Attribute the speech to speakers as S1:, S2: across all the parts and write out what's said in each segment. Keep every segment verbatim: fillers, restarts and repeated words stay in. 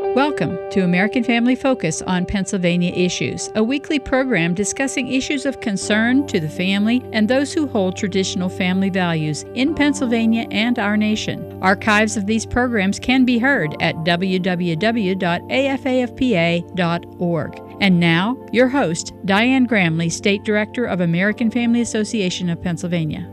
S1: Welcome to American Family Focus on Pennsylvania Issues, a weekly program discussing issues of concern to the family and those who hold traditional family values in Pennsylvania and our nation. Archives of these programs can be heard at w w w dot a f a f p a dot org. And now, your host, Diane Gramley, State Director of American Family Association of Pennsylvania.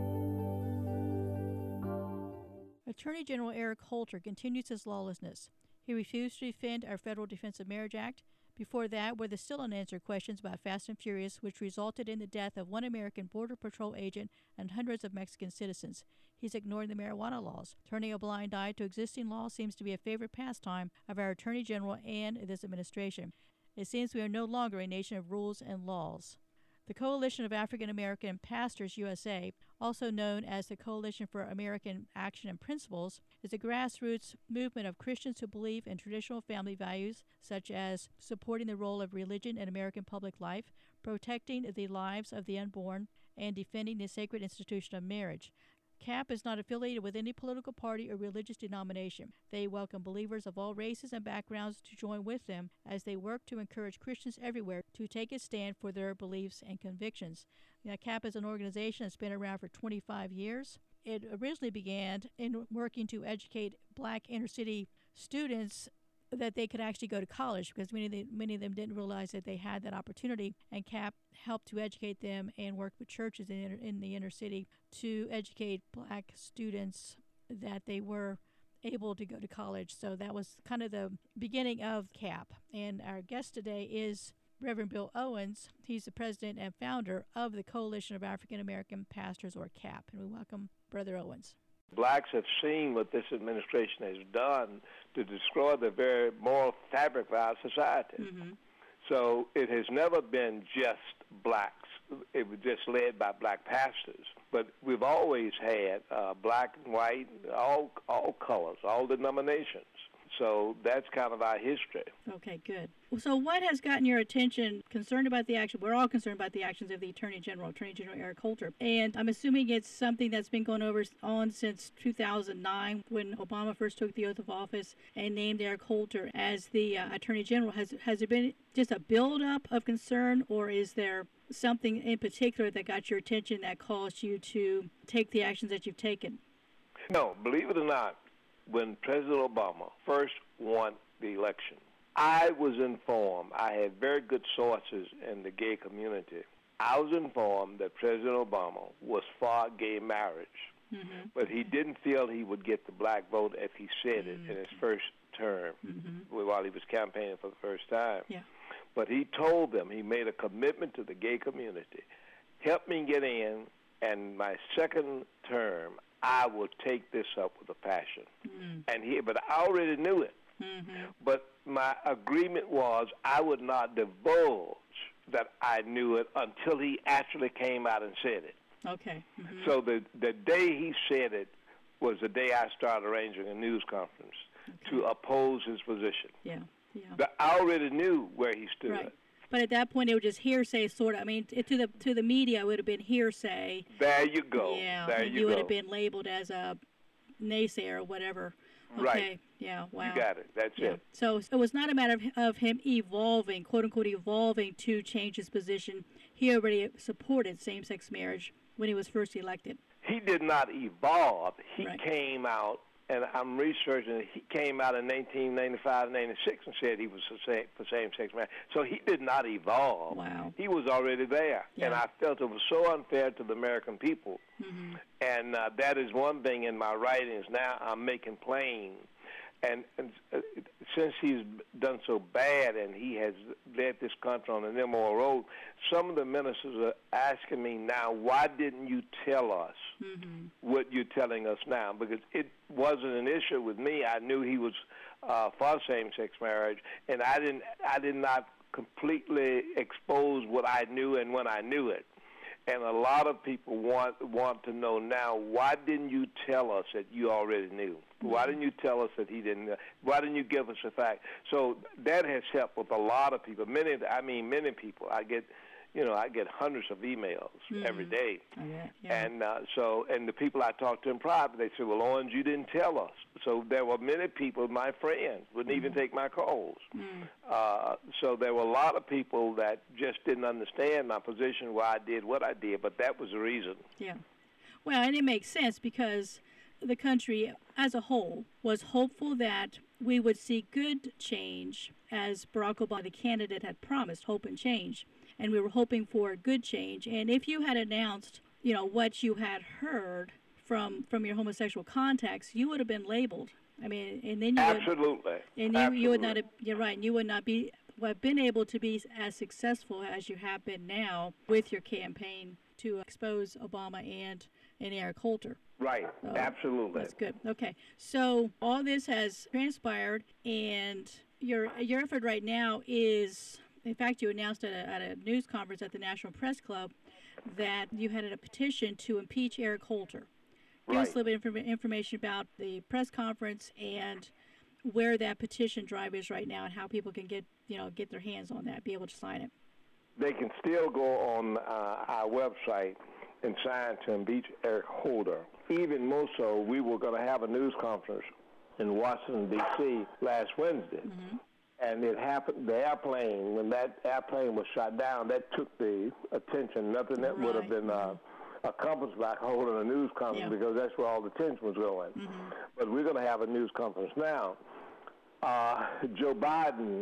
S2: Attorney General Eric Holder continues his lawlessness. He refused to defend our Federal Defense of Marriage Act. Before that were the still unanswered questions about Fast and Furious, which resulted in the death of one American Border Patrol agent and hundreds of Mexican citizens. He's ignoring the marijuana laws. Turning a blind eye to existing laws seems to be a favorite pastime of our Attorney General and this administration. It seems we are no longer a nation of rules and laws. The Coalition of African American Pastors U S A, also known as the Coalition for American Action and Principles, is a grassroots movement of Christians who believe in traditional family values, such as supporting the role of religion in American public life, protecting the lives of the unborn, and defending the sacred institution of marriage. C A P is not affiliated with any political party or religious denomination. They welcome believers of all races and backgrounds to join with them as they work to encourage Christians everywhere to take a stand for their beliefs and convictions. Now, C A P is an organization that's been around for twenty-five years. It originally began in working to educate black inner-city students that they could actually go to college, because many of, the, many of them didn't realize that they had that opportunity, and C A P helped to educate them and work with churches in, in the inner city to educate black students that they were able to go to college. So that was kind of the beginning of C A P. And our guest today is Reverend Bill Owens. He's the president and founder of the Coalition of African American Pastors, or C A P. And we welcome Brother Owens.
S3: Blacks have seen what this administration has done to destroy the very moral fabric of our society.
S2: Mm-hmm.
S3: So it has never been just blacks. It was just led by black pastors. But we've always had uh, black and white, all all colors, all denominations. So that's kind of our history.
S2: Okay, good. So what has gotten your attention, concerned about the action? We're all concerned about the actions of the Attorney General, Attorney General Eric Holder. And I'm assuming it's something that's been going over on since two thousand nine, when Obama first took the oath of office and named Eric Holder as the uh, Attorney General. Has, has it been just a buildup of concern, or is there something in particular that got your attention that caused you to take the actions that you've taken?
S3: No, believe it or not, when President Obama first won the election, I was informed, I had very good sources in the gay community. I was informed that President Obama was for gay marriage,
S2: mm-hmm.
S3: but he didn't feel he would get the black vote if he said it
S2: mm-hmm.
S3: in his first term,
S2: mm-hmm.
S3: while he was campaigning for the first time.
S2: Yeah.
S3: But he told them, he made a commitment to the gay community, help me get in, and my second term, I will take this up with a passion.
S2: Mm-hmm.
S3: And he, but I already knew it.
S2: Mm-hmm.
S3: But my agreement was I would not divulge that I knew it until he actually came out and said it.
S2: Okay. Mm-hmm.
S3: So the the day he said it was the day I started arranging a news conference
S2: okay.
S3: to oppose his position.
S2: Yeah, yeah.
S3: But I already knew where he stood.
S2: Right. But at that point, it was just hearsay, sort of. I mean, to the to the media, it would have been hearsay.
S3: There you go.
S2: Yeah,
S3: there
S2: and
S3: you,
S2: you
S3: go.
S2: would have been labeled as a naysayer or whatever. Okay.
S3: Right.
S2: Yeah. Wow.
S3: You got it. That's
S2: yeah.
S3: it.
S2: So it was not a matter of, of him evolving, quote unquote, evolving to change his position. He already supported same-sex marriage when he was first elected.
S3: He did not evolve. He
S2: right.
S3: came out. And I'm researching, he came out in nineteen ninety-five, ninety-six and said he was for same-sex marriage. So he did not evolve.
S2: Wow.
S3: He was already there.
S2: Yeah.
S3: And I felt it was so unfair to the American people.
S2: Mm-hmm.
S3: And uh, that is one thing in my writings now I'm making plain. And, and uh, since he's done so bad and he has led this country on an immoral road, some of the ministers are asking me now, why didn't you tell us
S2: mm-hmm.
S3: what you're telling us now? Because it wasn't an issue with me. I knew he was uh, for same-sex marriage, and I didn't. I did not completely expose what I knew and when I knew it. And a lot of people want want to know now, why didn't you tell us that you already knew? Why didn't you tell us that he didn't know? Why didn't you give us a fact? So that has helped with a lot of people. Many, I mean, many people. I get you know, I get hundreds of emails
S2: mm-hmm.
S3: every day.
S2: Oh, yeah. Yeah.
S3: And uh, so, and the people I talk to in private, they say, well, Owens, you didn't tell us. So there were many people, my friends, wouldn't mm-hmm. even take my calls. Mm-hmm. Uh, so there were a lot of people that just didn't understand my position, why I did what I did, but that was the reason.
S2: Yeah. Well, and it makes sense because the country as a whole was hopeful that we would see good change, as Barack Obama, the candidate, had promised, hope and change. And we were hoping for a good change. And if you had announced, you know, what you had heard from from your homosexual contacts, you would have been labeled. I mean, and then you
S3: absolutely,
S2: would, and you,
S3: absolutely.
S2: you would not have. You're right. And you would not be have been able to be as successful as you have been now with your campaign to expose Obama and and Eric Holder.
S3: Right. So absolutely.
S2: That's good. Okay. So all this has transpired, and your your effort right now is. In fact, you announced at a, at a news conference at the National Press Club that you had a petition to impeach Eric Holder. Give
S3: right.
S2: us a little bit of inform- information about the press conference and where that petition drive is right now, and how people can get you know get their hands on that, be able to sign it.
S3: They can still go on uh, our website and sign to impeach Eric Holder. Even more so, we were going to have a news conference in Washington, D C last Wednesday. Mm-hmm. And it happened, the airplane, when that airplane was shot down, that took the attention. Nothing that right. would have been uh, accomplished by holding a news conference yeah. because that's where all the attention was going. Mm-hmm. But we're going to have a news conference now. Uh, Joe Biden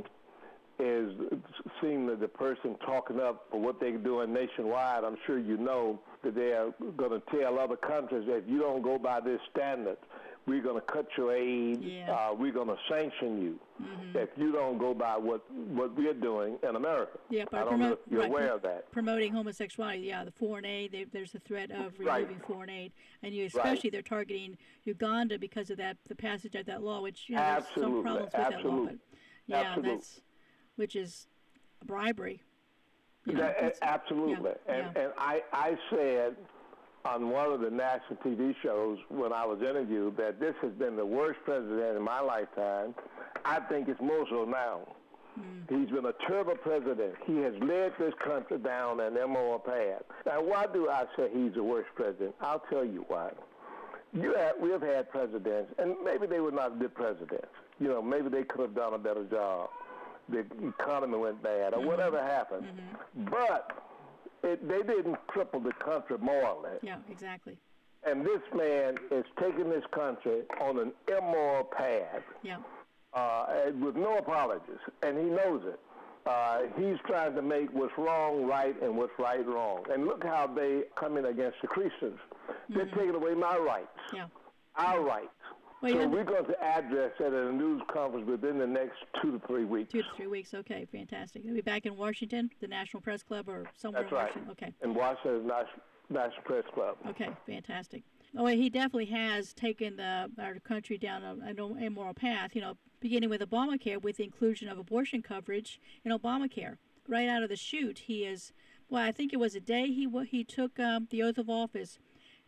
S3: is seeing the person talking up for what they're doing nationwide. I'm sure you know that they are going to tell other countries that if you don't go by this standard, we're going to cut your aid. Yeah. Uh, we're going to sanction you mm-hmm. if you don't go by what, what we're doing in America.
S2: Yeah,
S3: I don't
S2: promote,
S3: know if you're
S2: right,
S3: aware of that.
S2: Promoting homosexuality, yeah, the foreign aid, they, there's a threat of removing right. foreign aid. And you especially right. they're targeting Uganda because of that the passage of that law, which, you know, there's some problems with
S3: Absolutely.
S2: that law. But, yeah,
S3: Absolutely.
S2: that's, which is bribery. You know,
S3: that, absolutely.
S2: Yeah,
S3: and
S2: yeah.
S3: and I, I said on one of the national T V shows when I was interviewed that this has been the worst president in my lifetime. I think it's more so now. Mm. He's been a terrible president. He has led this country down an immoral path. Now, why do I say he's the worst president? I'll tell you why. You have, we have had presidents, and maybe they were not good presidents. You know, maybe they could have done a better job. The economy went bad or mm-hmm. whatever happened. Mm-hmm. But It, they didn't cripple the country morally.
S2: Yeah, exactly.
S3: And this man is taking this country on an immoral path.
S2: Yeah.
S3: Uh, with no apologies, and he knows it. Uh, he's trying to make what's wrong right and what's right wrong. And look how they come in against the Christians. Mm-hmm. They're taking away my rights,
S2: yeah.
S3: our rights.
S2: Well,
S3: so
S2: yeah.
S3: we're going to address it at a news conference within the next two to three weeks.
S2: Two to three weeks, okay, fantastic. You'll be back in Washington, the National Press Club, or somewhere
S3: That's
S2: in
S3: right.
S2: Washington? Okay.
S3: In Washington National Press Club.
S2: Okay, fantastic. Oh, he definitely has taken the, our country down a, an immoral path, you know, beginning with Obamacare, with the inclusion of abortion coverage in Obamacare. Right out of the chute, he is, well, I think it was a day he he took um, the oath of office.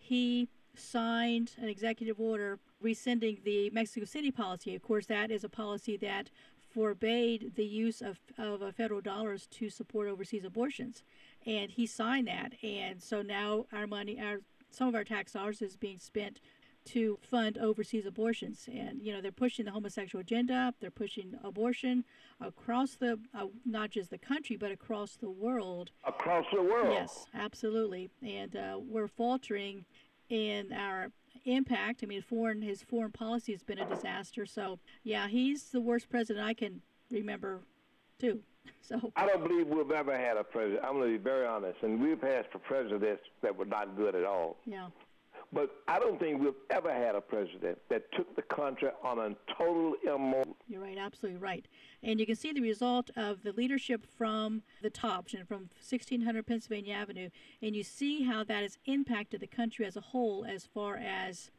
S2: He signed an executive order rescinding the Mexico City policy. Of course, that is a policy that forbade the use of, of uh, federal dollars to support overseas abortions. And he signed that. And so now our money, our some of our tax dollars is being spent to fund overseas abortions. And, you know, they're pushing the homosexual agenda. They're pushing abortion across the, uh, not just the country, but across the world.
S3: Across the world.
S2: Yes, absolutely. And uh, we're faltering in our impact. I mean, foreign his foreign policy has been a disaster. So, yeah, he's the worst president I can remember, too. So
S3: I don't believe we've ever had a president. I'm going to be very honest, and we've had for presidents that were not good at all.
S2: Yeah.
S3: But I don't think we've ever had a president that took the country on a total immoral.
S2: You're right, absolutely right. And you can see the result of the leadership from the top, from sixteen hundred Pennsylvania Avenue, and you see how that has impacted the country as a whole as far as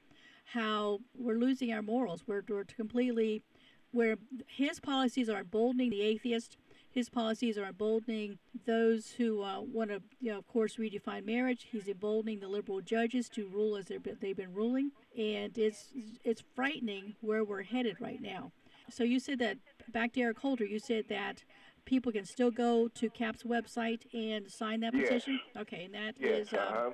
S2: how we're losing our morals. We're, we're completely, where his policies are emboldening the atheist. His policies are emboldening those who uh, want to, you know, of course, redefine marriage. He's emboldening the liberal judges to rule as they've been ruling. And it's it's frightening where we're headed right now. So you said that, back to Eric Holder, you said that people can still go to C A P's website and sign that
S3: Yes.
S2: petition? Okay, and that
S3: Yes,
S2: is um,
S3: uh-huh.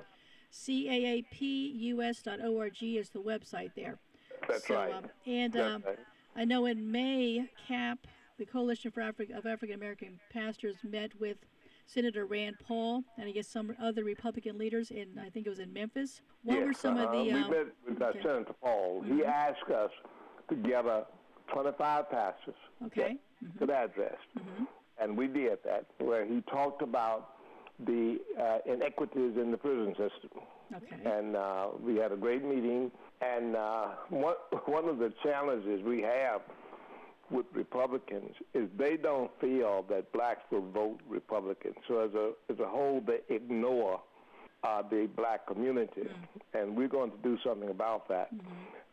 S2: C A A P U S dot org is the website there.
S3: That's
S2: so,
S3: right.
S2: Um, and
S3: That's
S2: um,
S3: right.
S2: I know in May, C A P, the Coalition for Afri- of African American Pastors, met with Senator Rand Paul and I guess some other Republican leaders in, I think it was in Memphis. What
S3: yes,
S2: were some
S3: uh-huh.
S2: of the...
S3: We
S2: Um,
S3: met with uh,
S2: okay.
S3: Senator Paul.
S2: Mm-hmm.
S3: He asked us to gather twenty-five pastors
S2: Okay.
S3: that
S2: Mm-hmm.
S3: could address.
S2: Mm-hmm.
S3: And we did that, where he talked about the uh, inequities in the prison system.
S2: Okay.
S3: And uh, we had a great meeting. And uh, one, one of the challenges we have with Republicans is they don't feel that blacks will vote Republican. So as a as a whole, they ignore uh, the black community. Mm-hmm. And we're going to do something about that. Mm-hmm.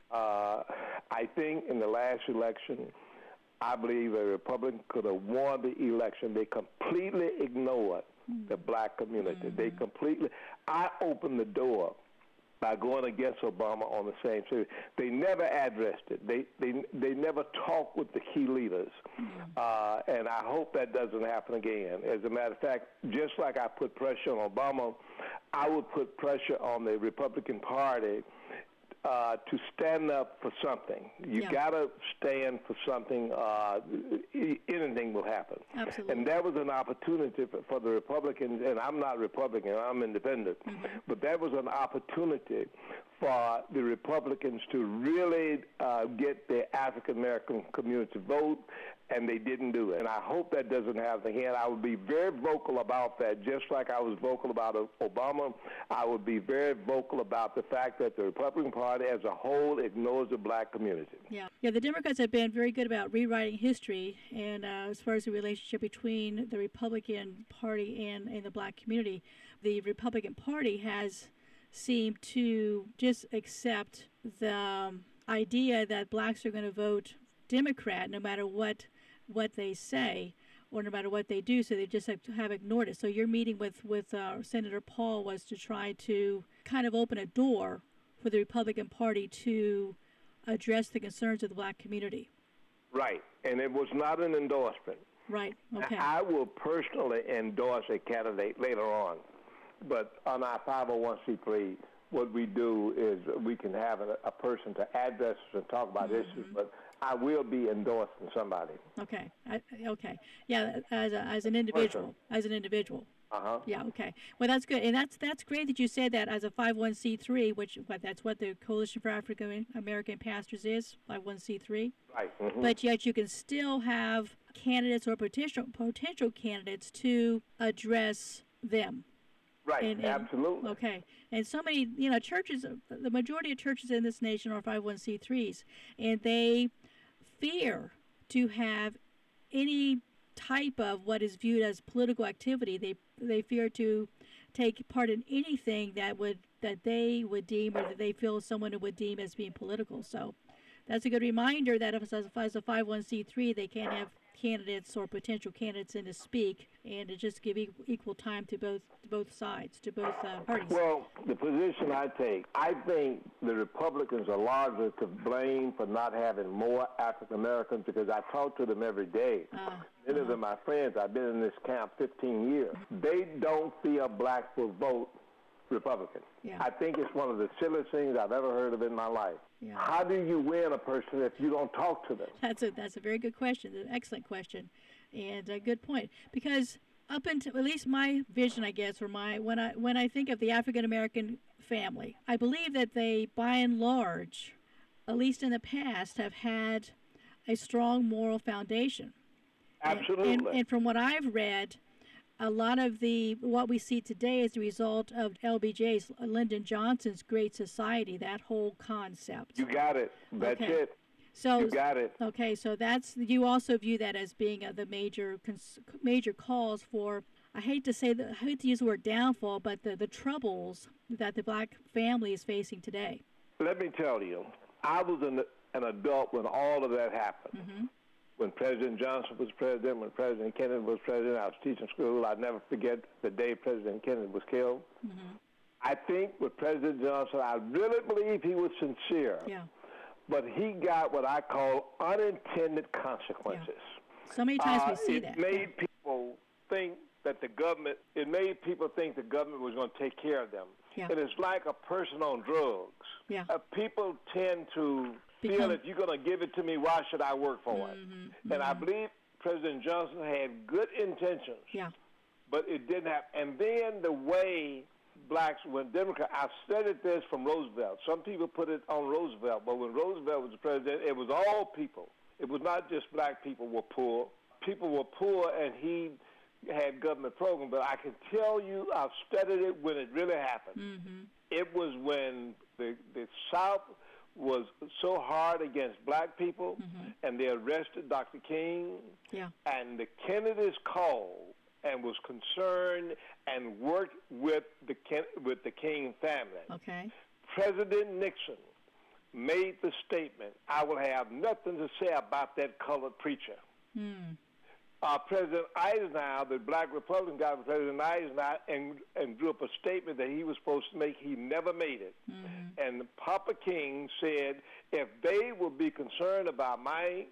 S3: Uh, I think in the last election, I believe a Republican could have won the election. They completely ignored mm-hmm. the black community. Mm-hmm. They completely, I opened the door by going against Obama on the same series. They never addressed it. They they they never talked with the key leaders. Mm-hmm. Uh, and I hope that doesn't happen again. As a matter of fact, just like I put pressure on Obama, I would put pressure on the Republican Party Uh, to stand up for something. You
S2: yeah.
S3: got to stand for something. Uh, anything will happen.
S2: Absolutely.
S3: And that was an opportunity for, for the Republicans, and I'm not Republican, I'm independent, mm-hmm. but that was an opportunity for the Republicans to really uh, get the African-American community to vote, and they didn't do it. And I hope that doesn't happen again. I would be very vocal about that, just like I was vocal about Obama. I would be very vocal about the fact that the Republican Party as a whole ignores the black community.
S2: Yeah, yeah. The Democrats have been very good about rewriting history, and uh, as far as the relationship between the Republican Party and, and the black community, the Republican Party has seemed to just accept the um, idea that blacks are going to vote Democrat no matter what what they say or no matter what they do, so they just have, have ignored it. So your meeting with, with uh, Senator Paul was to try to kind of open a door for the Republican Party to address the concerns of the black community.
S3: Right, and it was not an endorsement.
S2: Right, okay.
S3: I will personally endorse a candidate later on, but on our five oh one c three, what we do is we can have a, a person to address us and talk about mm-hmm. issues, but I will be endorsing somebody.
S2: Okay, I, okay. Yeah, as, a, as an individual, person. as an individual.
S3: Uh-huh.
S2: Yeah, okay. Well, that's good. And that's that's great that you said that as a five oh one c three, which what, that's what the Coalition for African American Pastors is, five oh one c three.
S3: Right. Mm-hmm.
S2: But yet you can still have candidates or potential potential candidates to address them.
S3: Right,
S2: and, and,
S3: absolutely.
S2: Okay. And so many, you know, churches, the majority of churches in this nation are five oh one c threes, and they fear to have any type of what is viewed as political activity. They they fear to take part in anything that would that they would deem or that they feel someone would deem as being political. So that's a good reminder that if it's as a five oh one c three, they can't have candidates or potential candidates in to speak, and to just give equal time to both to both sides, to both uh, parties.
S3: Well, the position I take, I think the Republicans are largely to blame for not having more African Americans, because I talk to them every day. Uh, Many uh-huh. of them are my friends. I've been in this camp fifteen years. They don't feel blacks will vote Republican.
S2: Yeah.
S3: I think it's one of the silliest things I've ever heard of in my life.
S2: Yeah.
S3: How do you win a person if you don't talk to them?
S2: That's a that's a very good question, an excellent question, and a good point. Because up until at least my vision, I guess, or my when I when I think of the African American family, I believe that they, by and large, at least in the past, have had a strong moral foundation.
S3: Absolutely.
S2: And, and, and from what I've read, a lot of the what we see today is the result of L B J's, Lyndon Johnson's Great Society, that whole concept.
S3: You got it. That's
S2: okay.
S3: it.
S2: So
S3: you got it.
S2: Okay, so that's you also view that as being uh, the major cons- major cause for, I hate to say the I hate to use the word downfall, but the, the troubles that the black family is facing today.
S3: Let me tell you, I was an, an adult when all of that happened. Mm-hmm. When President Johnson was president, when President Kennedy was president, I was teaching school. I'll never forget the day President Kennedy was killed. Mm-hmm. I think with President Johnson, I really believe he was sincere.
S2: Yeah.
S3: But he got what I call unintended consequences.
S2: So many times
S3: uh,
S2: we see
S3: it
S2: that.
S3: It made yeah. people think that the government, it made people think the government was going to take care of them.
S2: Yeah.
S3: And it's like a person on drugs.
S2: Yeah.
S3: Uh, people tend to
S2: Become,
S3: feel if you're going to give it to me, why should I work for
S2: mm-hmm,
S3: it?
S2: Mm-hmm.
S3: And I believe President Johnson had good intentions.
S2: Yeah.
S3: But it didn't happen. And then the way blacks went Democrat, I studied this from Roosevelt. Some people put it on Roosevelt, but when Roosevelt was the president, it was all people. It was not just black people were poor. People were poor, and he had government programs. But I can tell you, I've studied it when it really happened.
S2: Mm-hmm.
S3: It was when the, the South was so hard against black people,
S2: mm-hmm.
S3: and they arrested Doctor King,
S2: yeah.
S3: and the Kennedys called and was concerned and worked with the Ken, with the King family.
S2: Okay.
S3: President Nixon made the statement, I will have nothing to say about that colored preacher.
S2: Mm.
S3: Uh, President Eisenhower, the black Republican guy, President Eisenhower, and, and drew up a statement that he was supposed to make. He never made it.
S2: Mm-hmm.
S3: And Papa King said, if they will be concerned about my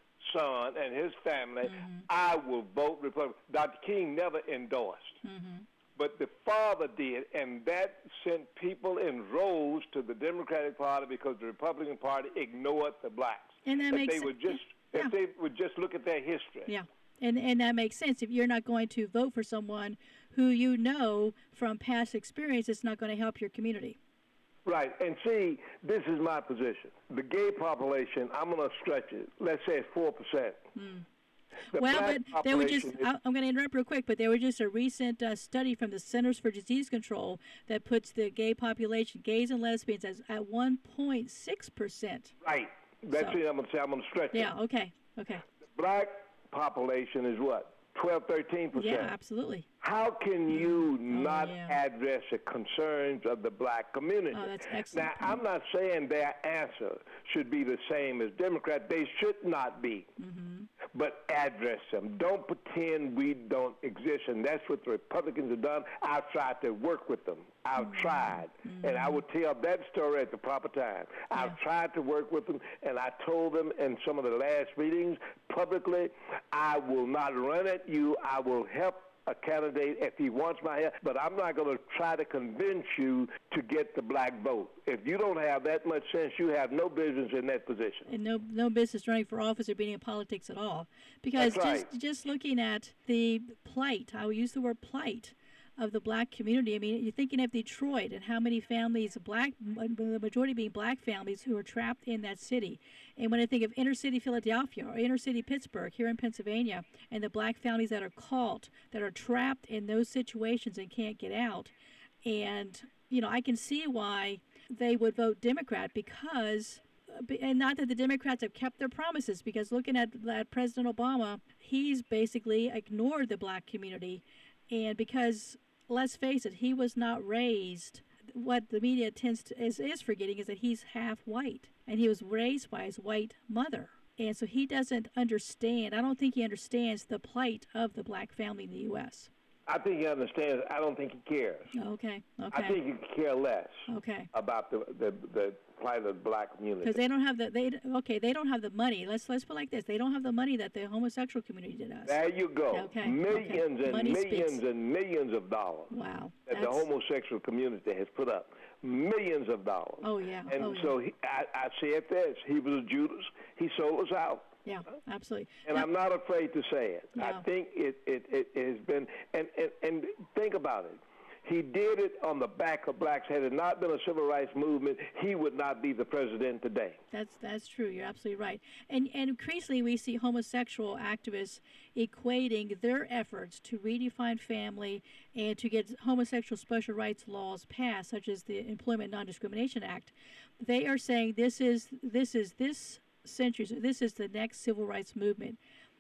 S3: son and his family,
S2: mm-hmm.
S3: I will vote Republican. Doctor King never endorsed.
S2: Mm-hmm.
S3: But the father did, and that sent people in rows to the Democratic Party because the Republican Party ignored the blacks.
S2: And that
S3: if
S2: makes
S3: they would just,
S2: yeah.
S3: if they would just look at their history.
S2: Yeah. And and that makes sense. If you're not going to vote for someone who you know from past experience, it's not going to help your community.
S3: Right. And see, this is my position. The gay population, I'm going to stretch it. Let's say it's four percent.
S2: Mm. Well, but there were just, is, I'm going to interrupt real quick, but there was just a recent uh, study from the Centers for Disease Control that puts the gay population, gays and lesbians, as at one point six percent.
S3: Right. That's
S2: so,
S3: it. I'm going to say I'm going to stretch
S2: yeah,
S3: it.
S2: Yeah, okay, okay.
S3: The black population is what? twelve, thirteen percent.
S2: Yeah, absolutely.
S3: How can you
S2: oh,
S3: not
S2: yeah.
S3: address the concerns of the black community?
S2: Oh, that's excellent.
S3: Now, I'm not saying their answer should be the same as Democrat. They should not be.
S2: Mm-hmm.
S3: But address them. Don't pretend we don't exist, and that's what the Republicans have done. I've tried to work with them. I've
S2: mm-hmm.
S3: tried,
S2: mm-hmm.
S3: and I will tell that story at the proper time.
S2: Yeah.
S3: I've tried to work with them, and I told them in some of the last meetings publicly, I will not run at you. I will help a candidate if he wants my help, but I'm not going to try to convince you to get the black vote. If you don't have that much sense, you have no business in that position.
S2: And no no business running for office or being in politics at all. Because
S3: That's
S2: just
S3: right.
S2: just looking at the plight, I will use the word plight, of the black community. I mean, you're thinking of Detroit and how many families, black, the majority being black families, who are trapped in that city. And when I think of inner city Philadelphia or inner city Pittsburgh here in Pennsylvania, and the black families that are caught, that are trapped in those situations and can't get out, and, you know, I can see why they would vote Democrat, because, and not that the Democrats have kept their promises, because looking at, at President Obama, he's basically ignored the black community. And because, let's face it, he was not raised, what the media tends to, is, is forgetting is that he's half white. And he was raised by his white mother. And so he doesn't understand, I don't think he understands the plight of the black family in the U S
S3: I think he understands. I don't think he cares.
S2: Okay, okay.
S3: I think he could care less
S2: okay.
S3: about the, the, the plight of the black community.
S2: Because they don't have the, they okay, they don't have the money. Let's let's put it like this. They don't have the money that the homosexual community does.
S3: There you go.
S2: Okay,
S3: millions
S2: okay.
S3: and
S2: Money
S3: millions
S2: speaks.
S3: and millions of dollars
S2: Wow.
S3: that the homosexual community has put up. Millions of dollars.
S2: Oh, yeah.
S3: And
S2: oh,
S3: so
S2: yeah.
S3: he, I, I said this. He was a Judas. He sold us out.
S2: Yeah, absolutely.
S3: And
S2: now,
S3: I'm not afraid to say it.
S2: No.
S3: I think it, it, it, it has been, and, and, and think about it. He did it on the back of blacks. Had it not been a civil rights movement, he would not be the president today.
S2: That's that's true. You're absolutely right. And and increasingly we see homosexual activists equating their efforts to redefine family and to get homosexual special rights laws passed, such as the Employment Non-Discrimination Act. They are saying this is this is this century. So this is the next civil rights movement.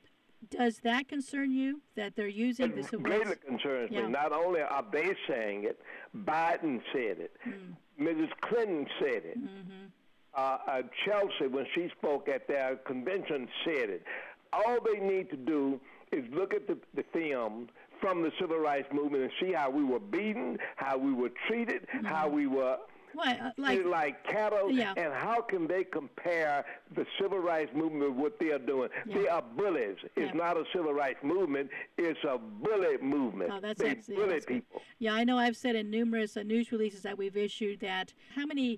S2: Does that concern you, that they're using
S3: It
S2: the civil
S3: greatly
S2: rights?
S3: concerns
S2: Yeah.
S3: me. Not only are they saying it, Biden said it.
S2: Mm.
S3: Missus Clinton said it.
S2: Mm-hmm.
S3: Uh, uh, Chelsea, when she spoke at their convention, said it. All they need to do is look at the, the film from the civil rights movement and see how we were beaten, how we were treated, mm-hmm. how we were
S2: What, uh, like,
S3: They're like cattle,
S2: yeah.
S3: and how can they compare the civil rights movement with what they are doing?
S2: Yeah.
S3: They are bullies. It's
S2: Yeah.
S3: not a civil rights movement. It's a bully movement.
S2: Oh, that's
S3: they
S2: actually-
S3: bully
S2: that's good.
S3: people.
S2: Yeah, I know I've said in numerous uh, news releases that we've issued that how many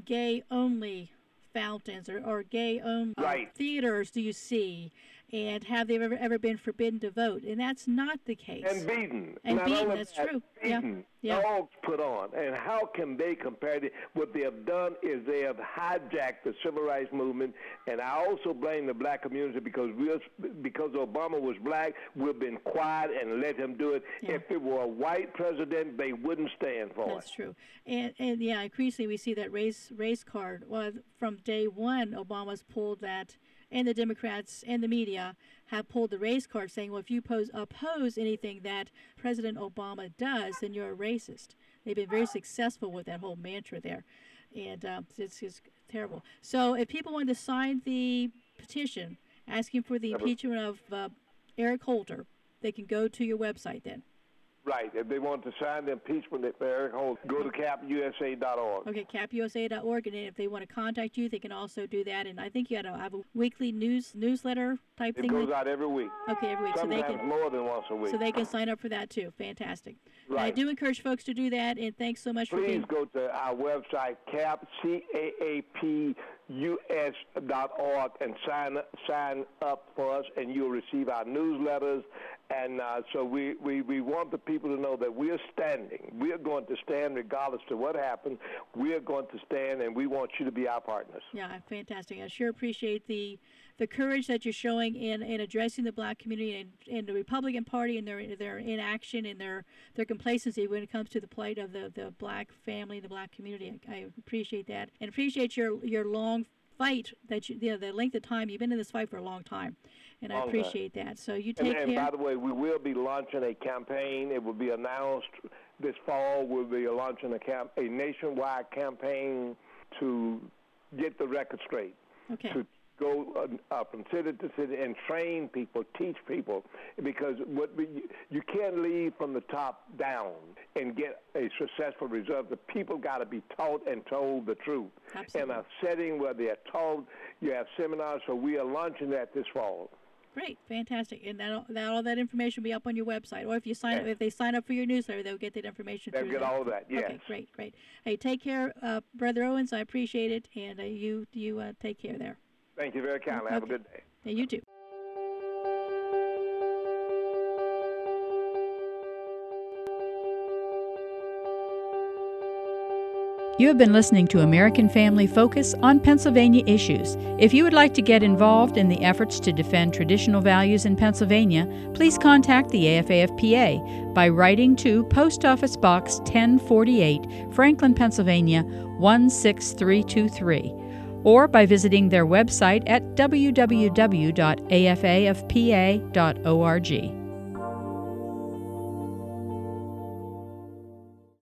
S2: gay-only fountains or, or gay-only
S3: Right.
S2: uh, theaters do you see, and have they ever ever been forbidden to vote? And that's not the case.
S3: And beaten.
S2: And
S3: Not
S2: beaten,
S3: only
S2: that's
S3: that,
S2: true. Yeah.
S3: Beaten.
S2: Yeah.
S3: Dogs put on. And how can they compare it? What they have done is they have hijacked the civil rights movement, and I also blame the black community because we're, because Obama was black, we've been quiet and let him do it.
S2: Yeah.
S3: If it were a white president, they wouldn't stand for
S2: That's
S3: it.
S2: true. And and yeah, increasingly we see that race race card. Well, from day one, Obama's pulled that, and the Democrats and the media have pulled the race card, saying, well, if you pose, oppose anything that President Obama does, then you're a racist. They've been very successful with that whole mantra there, and uh, it's, it's terrible. So if people want to sign the petition asking for the impeachment of uh, Eric Holder, they can go to your website then.
S3: Right. If they want to sign the impeachment of Eric Holder, go to cap u s a dot org.
S2: Okay, cap u s a dot org, and then if they want to contact you, they can also do that. And I think you had a, have a weekly news newsletter type
S3: It
S2: thing.
S3: goes out every week.
S2: Okay, every week, so they
S3: Sometimes
S2: can
S3: more than once a week.
S2: so they can sign up for that too. Fantastic. And I
S3: Right.
S2: do encourage folks to do that. And thanks so much for
S3: Please
S2: being.
S3: go to our website, cap, C A A P U S dot org, and sign sign up for us, and you'll receive our newsletters. And uh, so we, we, we want the people to know that we're standing. We're going to stand regardless of what happens. We're going to stand, and we want you to be our partners.
S2: Yeah, fantastic. I sure appreciate the the courage that you're showing in, in addressing the black community and, and the Republican Party and their their inaction and their, their complacency when it comes to the plight of the, the black family, the black community. I, I appreciate that, and appreciate your your long fight that you, you know, the length of time you've been in this fight for a long time, and I
S3: Long
S2: appreciate that. So you take
S3: And, and
S2: care.
S3: by the way, we will be launching a campaign. It will be announced this fall. We'll be launching a camp, a nationwide campaign to get the record straight.
S2: Okay.
S3: To go uh, uh, from city to city and train people, teach people, because what we, you can't lead from the top down and get a successful result. The people got to be taught and told the truth.
S2: Absolutely.
S3: In a setting where they are taught, you have seminars, so we are launching that this fall.
S2: Great, fantastic, and that that all that information will be up on your website, or if you sign
S3: Yes.
S2: up, if they sign up for your newsletter, they'll get that information.
S3: They'll
S2: through
S3: get
S2: that.
S3: all of that. Yes.
S2: Okay, great, great. Hey, take care, uh, Brother Owens. I appreciate it, and uh, you you uh, take care there.
S3: Thank you very kindly. Have a
S2: Okay.
S3: good day.
S2: Yeah, you too.
S1: You have been listening to American Family Focus on Pennsylvania issues. If you would like to get involved in the efforts to defend traditional values in Pennsylvania, please contact the A F A F P A by writing to Post Office Box ten forty-eight, Franklin, Pennsylvania one six three two three, or by visiting their website at w w w dot a f a f p a dot org.